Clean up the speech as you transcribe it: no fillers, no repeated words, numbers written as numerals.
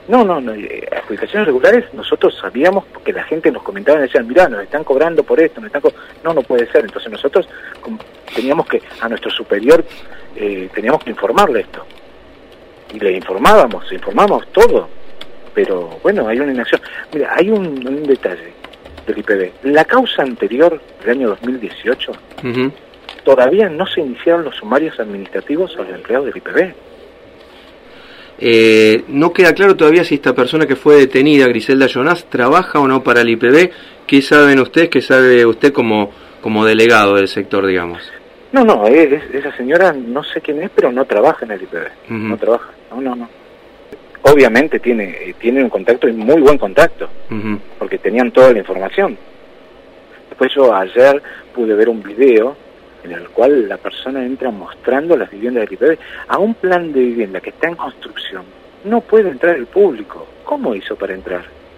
No, adjudicaciones regulares nosotros sabíamos porque la gente nos comentaba y decían, mirá, nos están cobrando por esto, no puede ser. Entonces nosotros teníamos que, a nuestro superior, teníamos que informarle esto. Y le informábamos todo. Pero bueno, hay una inacción. Mira, hay un detalle del IPB. La causa anterior, del año 2018, todavía no se iniciaron los sumarios administrativos a los empleados del IPB. No queda claro todavía si esta persona que fue detenida, Griselda Jonás, trabaja o no para el IPB. ¿Qué saben ustedes? ¿Qué sabe usted como delegado del sector, digamos? No, esa señora no sé quién es, pero no trabaja en el IPB. No trabaja, no. Obviamente tiene un contacto, y muy buen contacto, porque tenían toda la información. Después yo ayer pude ver un video en el cual la persona entra mostrando las viviendas del IPB. A un plan de vivienda que está en construcción no puede entrar el público. ¿Cómo hizo para entrar?